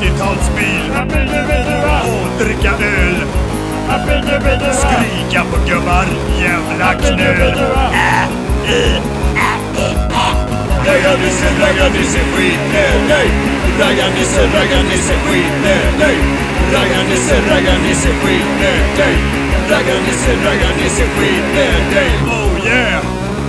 50-talsbil och dricka öl, skrika på gubbar, jävla knöl. Raggarnisse, skit ner dig. Raggarnisse, skit ner dig. Raggarnisse, skit ner dig. Raggarnisse, skit ner dig. Oh yeah!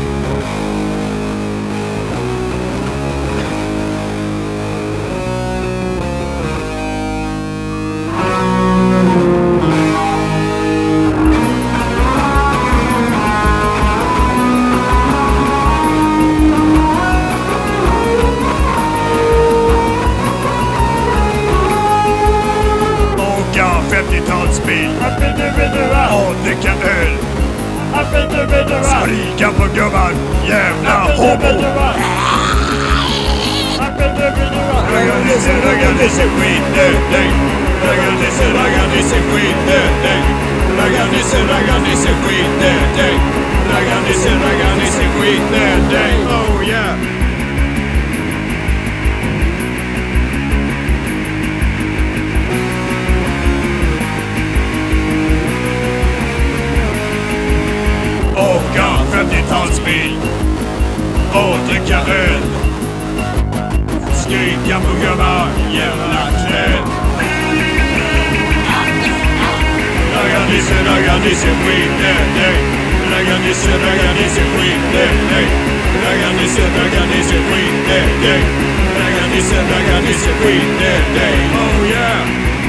Åka 50-talsbil och dricka öl, skrika på gubbar, jävla homo. Raggarnisse, skit ner dig. Raggarnisse, skit ner dig. Raggarnisse, skit ner dig. Raggarnisse, skit ner dig. Oh yeah! Åka 50-talsbil och dricka öl, skrika på gubbar, jävla knöl. Raggarnisse, skit ner dig. Raggarnisse, skit ner dig. Raggarnisse, skit ner dig. Raggarnisse, skit ner dig. Oh yeah!